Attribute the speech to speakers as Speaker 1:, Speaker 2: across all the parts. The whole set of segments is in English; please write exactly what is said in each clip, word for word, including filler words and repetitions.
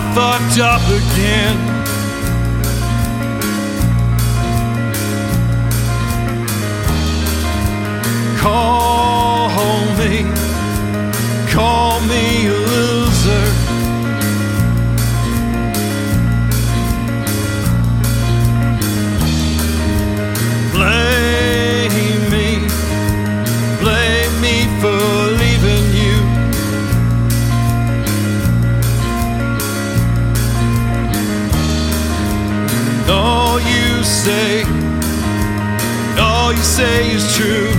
Speaker 1: fucked up again. Call me, call me a loser. Blame me, blame me for leaving you. And all you say, all you say is true.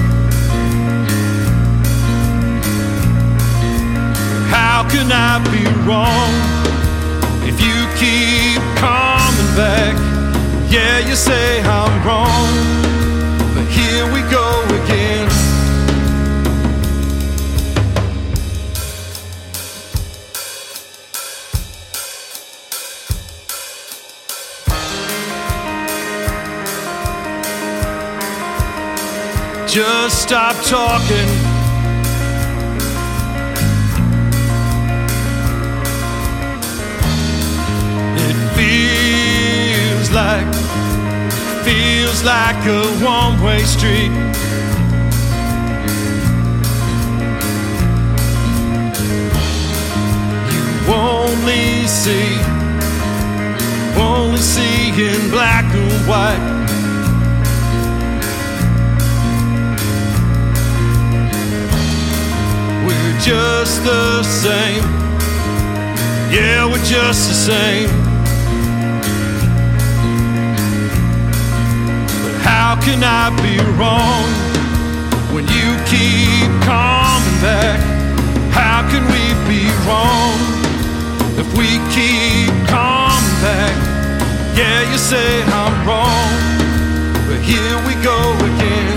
Speaker 1: How can I be wrong if you keep coming back? Yeah, you say I'm wrong, but here we go again. Just stop talking. Feels like, feels like a one-way street. You only see, only see in black and white. We're just the same. Yeah, we're just the same. How can I be wrong when you keep coming back? How can we be wrong if we keep coming back? Yeah, you say I'm wrong, but here we go again.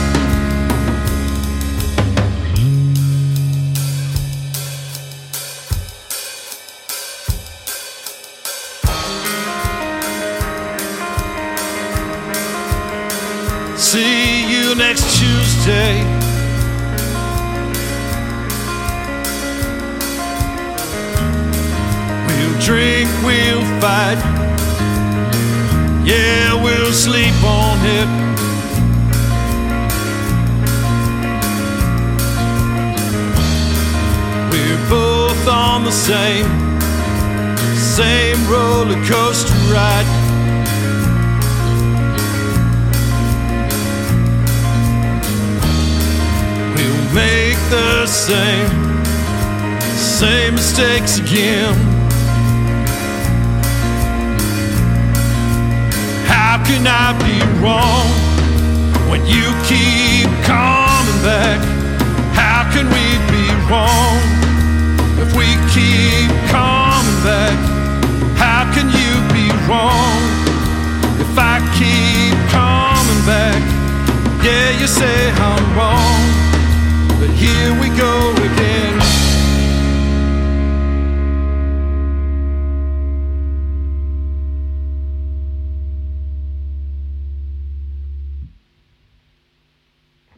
Speaker 1: See you next Tuesday. We'll drink, we'll fight. Yeah, we'll sleep on it. We're both on the same, same roller coaster ride. Make the same, same mistakes again. How can I be wrong when you keep coming back? How can we be wrong if we keep coming back? How can you be wrong if I keep coming back? Yeah, you say I'm wrong, but here we go again.